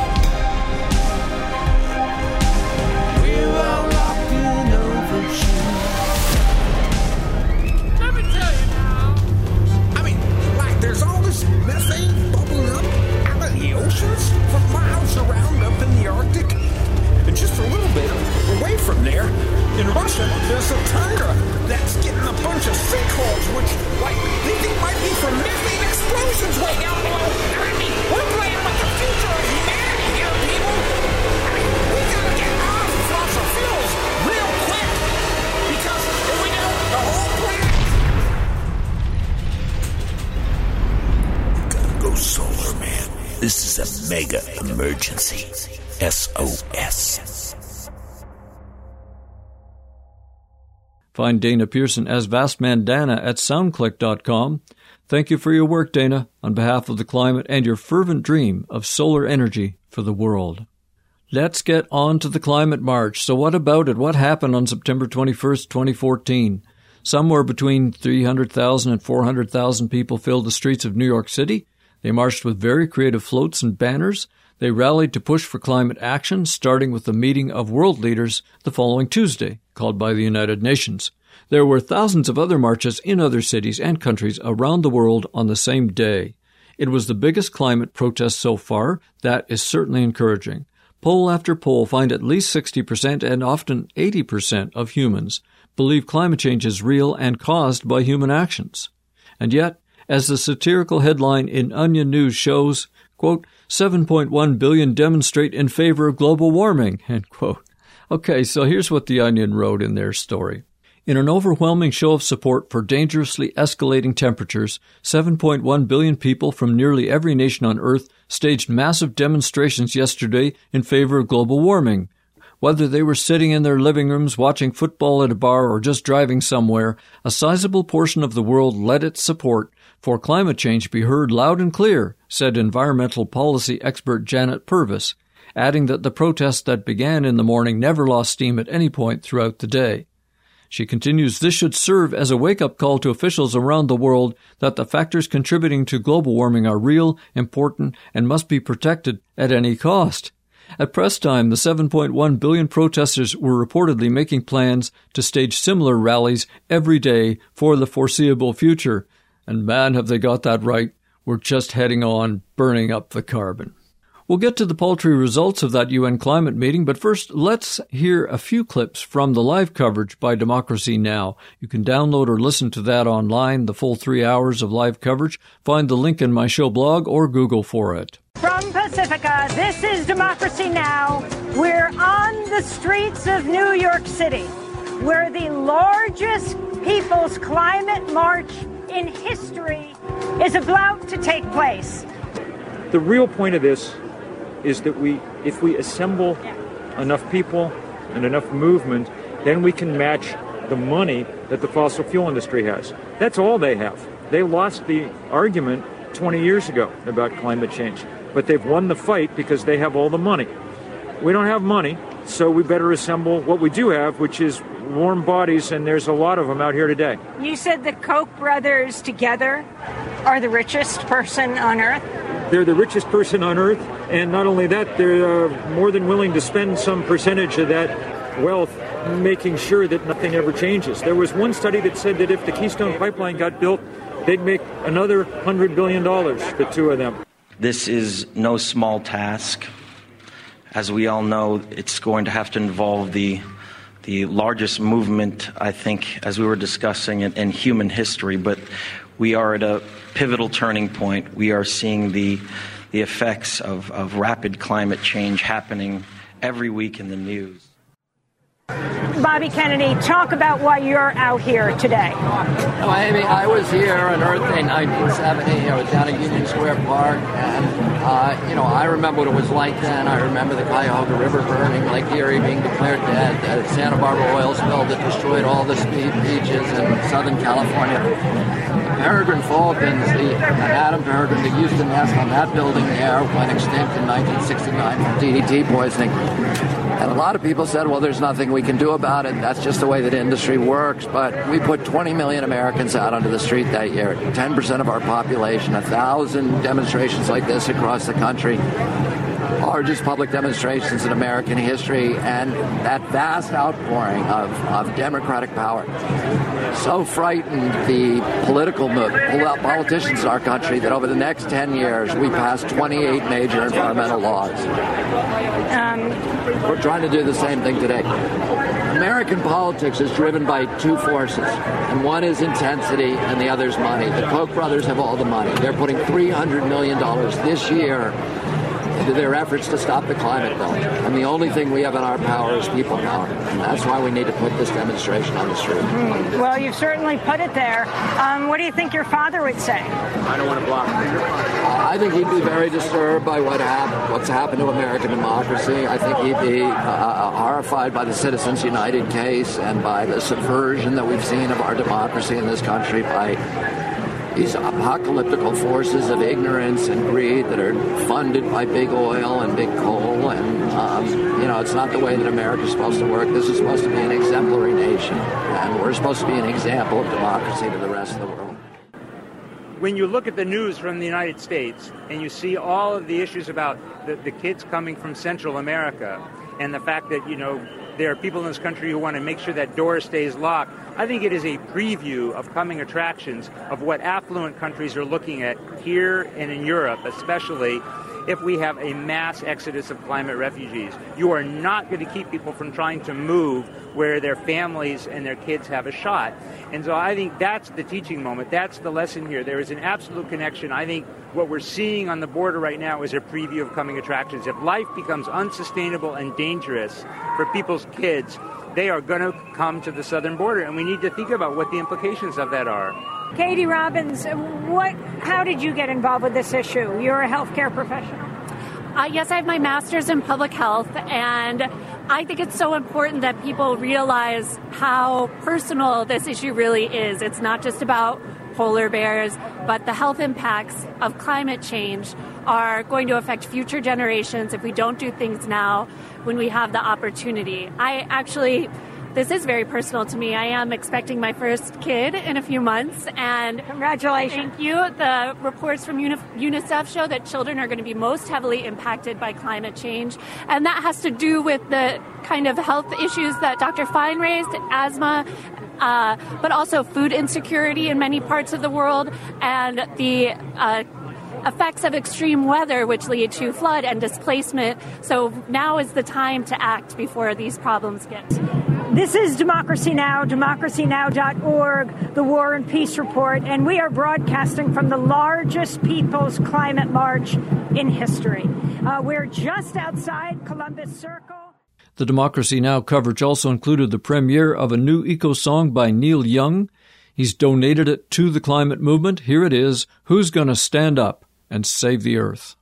We're all locked in overshoot. Let me tell you now. I mean, like there's all this methane bubbling up out of the oceans for miles around up in the Arctic. And just a little bit away from there, in Russia, there's a tundra that's getting a bunch of sinkholes, which, like, they think might be from methane explosions way down below. I mean, we're playing with the future of humanity here, people. I mean, we gotta get off fossil fuels real quick, because if we don't, the whole planet... Gotta go solar, man. This is a mega emergency. S O S. Find Dana Pearson as Vastman Dana at soundclick dot com. Thank you for your work, Dana, on behalf of the climate and your fervent dream of solar energy for the world. Let's get on to the climate march. So what about it? What happened on September twenty-first, twenty fourteen? Somewhere between three hundred thousand and four hundred thousand people filled the streets of New York City. They marched with very creative floats and banners. They rallied to push for climate action, starting with the meeting of world leaders the following Tuesday, called by the United Nations. There were thousands of other marches in other cities and countries around the world on the same day. It was the biggest climate protest so far. That is certainly encouraging. Poll after poll find at least sixty percent and often eighty percent of humans believe climate change is real and caused by human actions. And yet, as the satirical headline in Onion News shows, quote, seven point one billion demonstrate in favor of global warming, end quote. Okay, so here's what the Onion wrote in their story. In an overwhelming show of support for dangerously escalating temperatures, seven point one billion people from nearly every nation on Earth staged massive demonstrations yesterday in favor of global warming. Whether they were sitting in their living rooms, watching football at a bar, or just driving somewhere, a sizable portion of the world led its support for climate change be heard loud and clear, said environmental policy expert Janet Purvis, adding that the protests that began in the morning never lost steam at any point throughout the day. She continues, this should serve as a wake-up call to officials around the world that the factors contributing to global warming are real, important, and must be protected at any cost. At press time, the seven point one billion protesters were reportedly making plans to stage similar rallies every day for the foreseeable future. And man, have they got that right. We're just heading on, burning up the carbon. We'll get to the paltry results of that U N climate meeting, but first, let's hear a few clips from the live coverage by Democracy Now! You can download or listen to that online, the full three hours of live coverage. Find the link in my show blog or Google for it. From Pacifica, this is Democracy Now! We're on the streets of New York City, where the largest people's climate march in history is about to take place. The real point of this is that we, if we assemble enough people and enough movement, then we can match the money that the fossil fuel industry has. That's all they have. They lost the argument twenty years ago about climate change, but they've won the fight because they have all the money. We don't have money, so we better assemble what we do have, which is warm bodies, and there's a lot of them out here today. You said the Koch brothers together are the richest person on Earth? They're the richest person on Earth, and not only that, they're uh, more than willing to spend some percentage of that wealth making sure that nothing ever changes. There was one study that said that if the Keystone Pipeline got built, they'd make another one hundred billion dollars, the two of them. This is no small task. As we all know, it's going to have to involve the the largest movement, I think, as we were discussing, in, in human history. But we are at a pivotal turning point. We are seeing the the effects of, of rapid climate change happening every week in the news. Bobby Kennedy, talk about why you're out here today. Well, Amy, I was here on Earth Day nineteen seventy. I was down at Union Square Park, and, uh, you know, I remember what it was like then. I remember the Cuyahoga River burning, Lake Erie being declared dead, the Santa Barbara oil spill that destroyed all the beaches in Southern California. The Peregrine Falcons, the Adam Peregrine, the Houston nest on that building there went extinct in nineteen sixty-nine from D D T poisoning. And a lot of people said, well, there's nothing we can do about it. That's just the way that industry works. But we put twenty million Americans out onto the street that year, ten percent of our population, a thousand demonstrations like this across the country. Largest public demonstrations in American history, and that vast outpouring of, of democratic power so frightened the political politicians in our country that over the next ten years we passed twenty-eight major environmental laws. Um, We're trying to do the same thing today. American politics is driven by two forces, and one is intensity and the other is money. The Koch brothers have all the money. They're putting three hundred million dollars this year into their efforts to stop the climate bill. And the only thing we have in our power is people power. And that's why we need to put this demonstration on the street. Mm, well, you've certainly put it there. Um, what do you think your father would say? I don't want to block. Uh, I think he'd be very disturbed by what happened, what's happened to American democracy. I think he'd be uh, horrified by the Citizens United case and by the subversion that we've seen of our democracy in this country by these apocalyptical forces of ignorance and greed that are funded by big oil and big coal. And, um, you know, it's not the way that America's supposed to work. This is supposed to be an exemplary nation, and we're supposed to be an example of democracy to the rest of the world. When you look at the news from the United States and you see all of the issues about the, the kids coming from Central America and the fact that, you know, there are people in this country who want to make sure that door stays locked, I think it is a preview of coming attractions of what affluent countries are looking at here and in Europe, especially if we have a mass exodus of climate refugees. You are not going to keep people from trying to move where their families and their kids have a shot. And so I think that's the teaching moment. That's the lesson here. There is an absolute connection. I think what we're seeing on the border right now is a preview of coming attractions. If life becomes unsustainable and dangerous for people's kids, they are going to come to the southern border, and we need to think about what the implications of that are. Katie Robbins, what? How did you get involved with this issue? You're a healthcare professional. Uh, yes, I have my master's in public health, and I think it's so important that people realize how personal this issue really is. It's not just about polar bears, but the health impacts of climate change are going to affect future generations if we don't do things now when we have the opportunity. I actually, this is very personal to me. I am expecting my first kid in a few months, and congratulations. Thank you. The reports from UNICEF show that children are going to be most heavily impacted by climate change, and that has to do with the kind of health issues that Doctor Fine raised, asthma, uh, but also food insecurity in many parts of the world, and the uh, effects of extreme weather, which lead to flood and displacement. So now is the time to act before these problems get. This is Democracy Now!, democracy now dot org, the War and Peace Report, and we are broadcasting from the largest People's Climate March in history. Uh, we're just outside Columbus Circle. The Democracy Now! Coverage also included the premiere of a new eco-song by Neil Young. He's donated it to the climate movement. Here it is, Who's Gonna Stand Up and Save the Earth?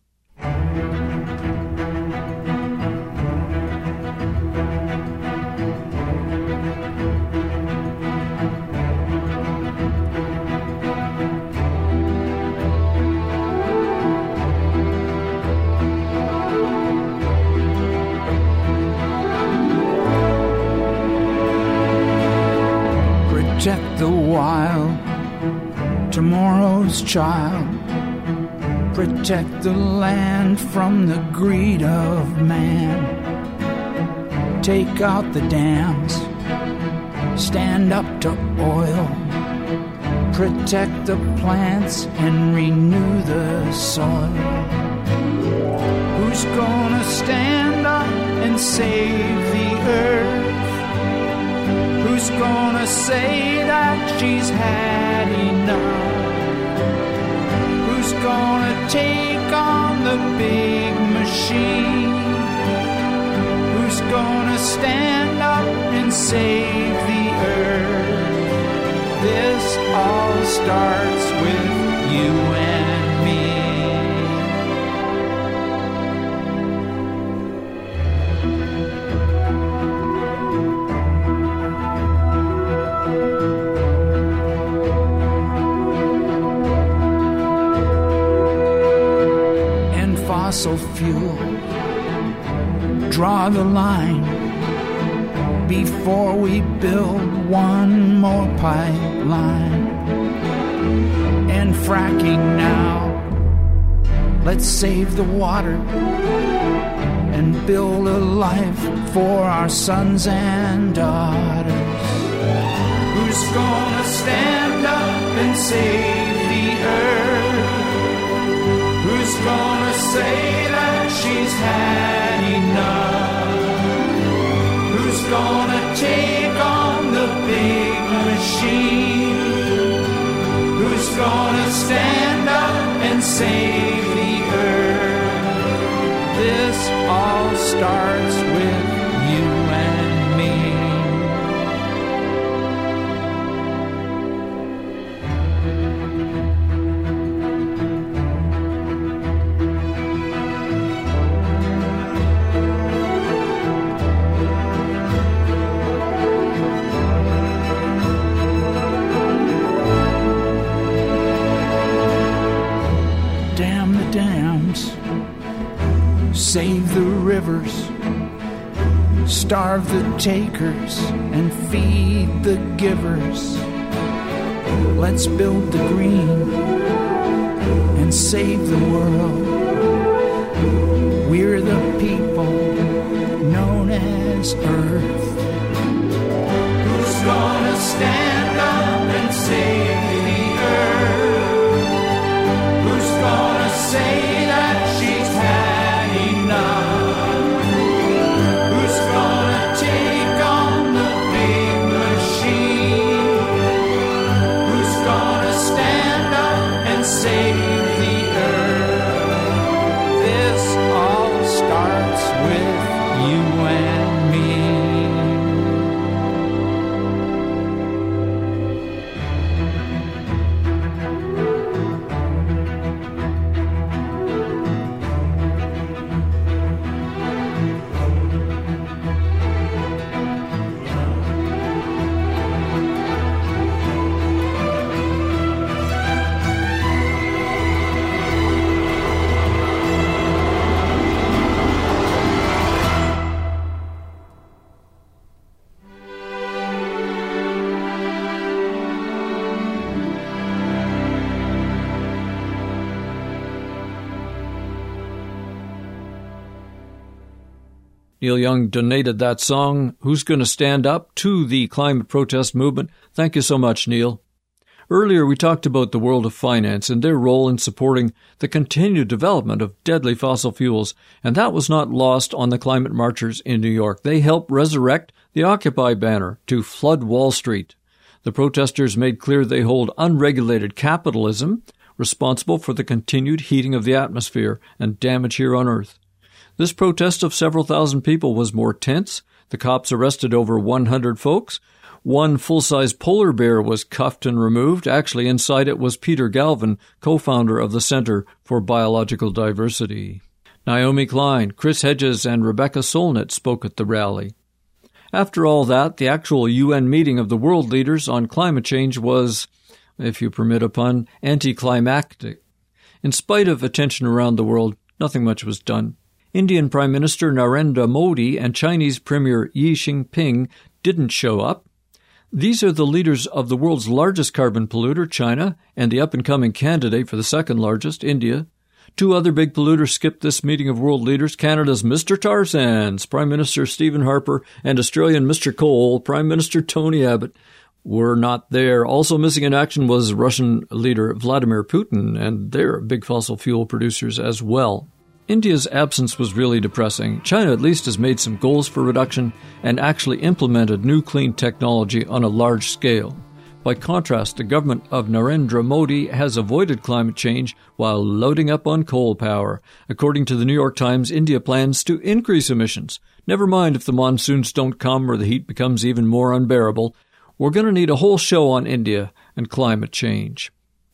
Protect the wild, tomorrow's child. Protect the land from the greed of man. Take out the dams, stand up to oil. Protect the plants and renew the soil. Who's gonna stand up and save the earth? Who's gonna say that she's had enough? Who's gonna take on the big machine? Who's gonna stand up and save the earth? This all starts with you and me. Fossil fuel, draw the line before we build one more pipeline. And fracking now, let's save the water and build a life for our sons and daughters. Who's gonna stand up and save the earth? Who's gonna say that she's had enough? Who's gonna take on the big machine? Who's gonna stand up and save the earth? This all starts with you and me. Save the rivers, starve the takers, and feed the givers. Let's build the green and save the world. We're the people known as Earth. Who's gonna stand up and save the earth? Who's gonna say that she's had Who's gonna take on the big machine? Who's gonna stand up and save the earth? Neil Young donated that song, Who's Gonna Stand Up?, to the climate protest movement. Thank you so much, Neil. Earlier, we talked about the world of finance and their role in supporting the continued development of deadly fossil fuels, and that was not lost on the climate marchers in New York. They helped resurrect the Occupy banner to flood Wall Street. The protesters made clear they hold unregulated capitalism responsible for the continued heating of the atmosphere and damage here on Earth. This protest of several thousand people was more tense. The cops arrested over one hundred folks. One full-size polar bear was cuffed and removed. Actually, inside it was Peter Galvin, co-founder of the Center for Biological Diversity. Naomi Klein, Chris Hedges, and Rebecca Solnit spoke at the rally. After all that, the actual U N meeting of the world leaders on climate change was, if you permit a pun, anticlimactic. In spite of attention around the world, nothing much was done. Indian Prime Minister Narendra Modi and Chinese Premier Xi Jinping didn't show up. These are the leaders of the world's largest carbon polluter, China, and the up-and-coming candidate for the second largest, India. Two other big polluters skipped this meeting of world leaders, Canada's Mister Tar Sands, Prime Minister Stephen Harper, and Australian Mister Coal, Prime Minister Tony Abbott, were not there. Also missing in action was Russian leader Vladimir Putin, and they're big fossil fuel producers as well. India's absence was really depressing. China at least has made some goals for reduction and actually implemented new clean technology on a large scale. By contrast, the government of Narendra Modi has avoided climate change while loading up on coal power. According to the New York Times, India plans to increase emissions. Never mind if the monsoons don't come or the heat becomes even more unbearable. We're going to need a whole show on India and climate change.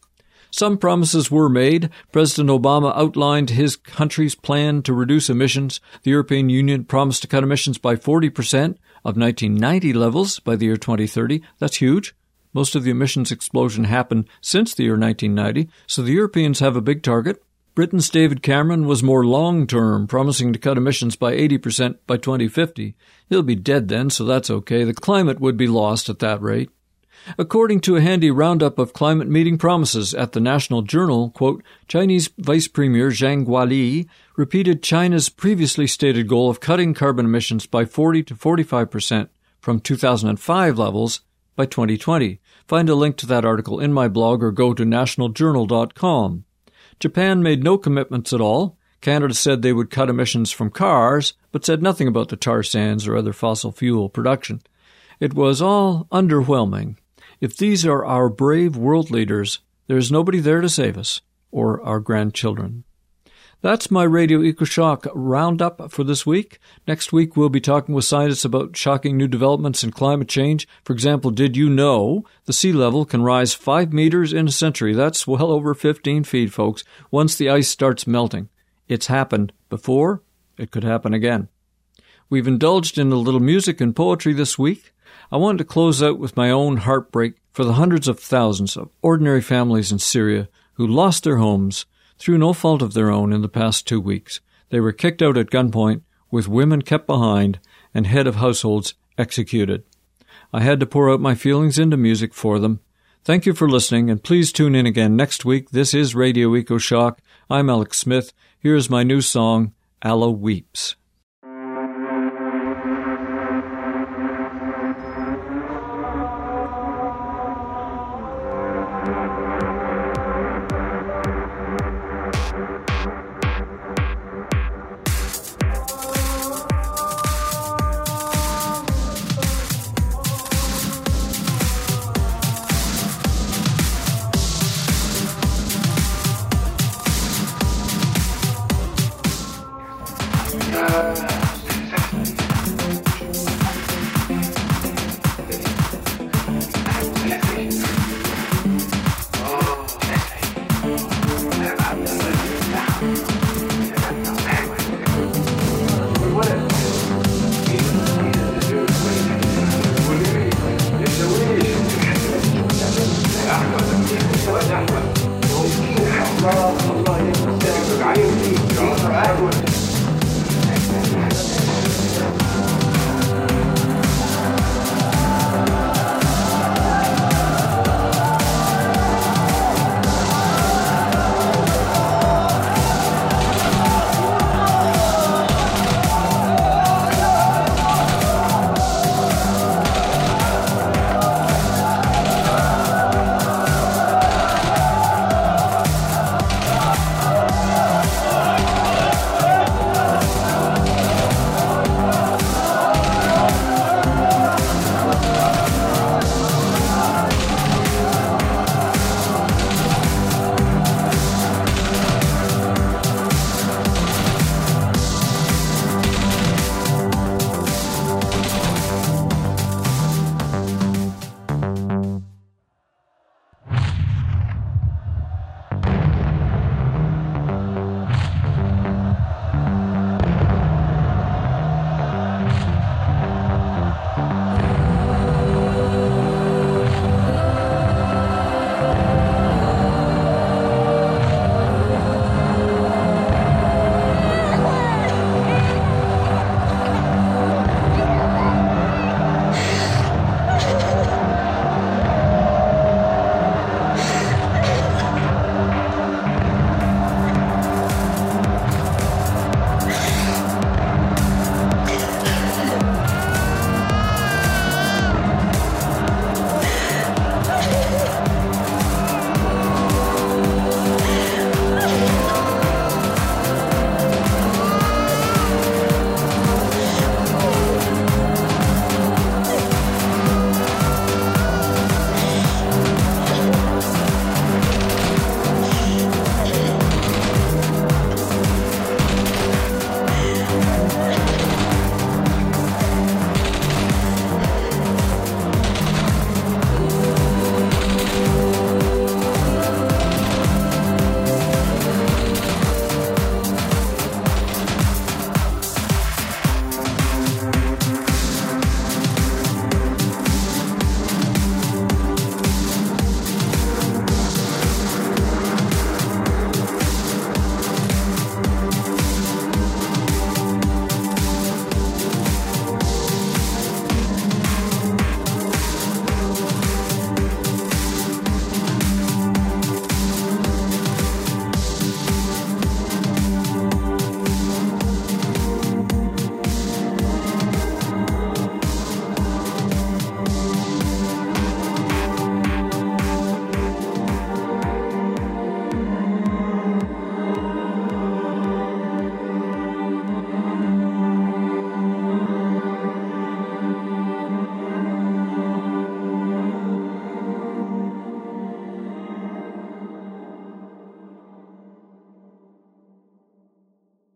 Some promises were made. President Obama outlined his country's plan to reduce emissions. The European Union promised to cut emissions by forty percent of nineteen ninety levels by the year twenty thirty. That's huge. Most of the emissions explosion happened since the year nineteen ninety, so the Europeans have a big target. Britain's David Cameron was more long-term, promising to cut emissions by eighty percent by twenty fifty. He'll be dead then, so that's okay. The climate would be lost at that rate. According to a handy roundup of climate meeting promises at the National Journal, quote, Chinese Vice Premier Zhang Guoli repeated China's previously stated goal of cutting carbon emissions by forty to forty-five percent from two thousand five levels by twenty twenty. Find a link to that article in my blog or go to national journal dot com. Japan made no commitments at all. Canada said they would cut emissions from cars, but said nothing about the tar sands or other fossil fuel production. It was all underwhelming. If these are our brave world leaders, there is nobody there to save us, or our grandchildren. That's my Radio EcoShock roundup for this week. Next week, we'll be talking with scientists about shocking new developments in climate change. For example, did you know the sea level can rise five meters in a century? That's well over fifteen feet, folks, once the ice starts melting. It's happened before. It could happen again. We've indulged in a little music and poetry this week. I wanted to close out with my own heartbreak for the hundreds of thousands of ordinary families in Syria who lost their homes through no fault of their own in the past two weeks. They were kicked out at gunpoint, with women kept behind and head of households executed. I had to pour out my feelings into music for them. Thank you for listening, and please tune in again next week. This is Radio EcoShock. I'm Alex Smith. Here's my new song, Allah Weeps. Uh...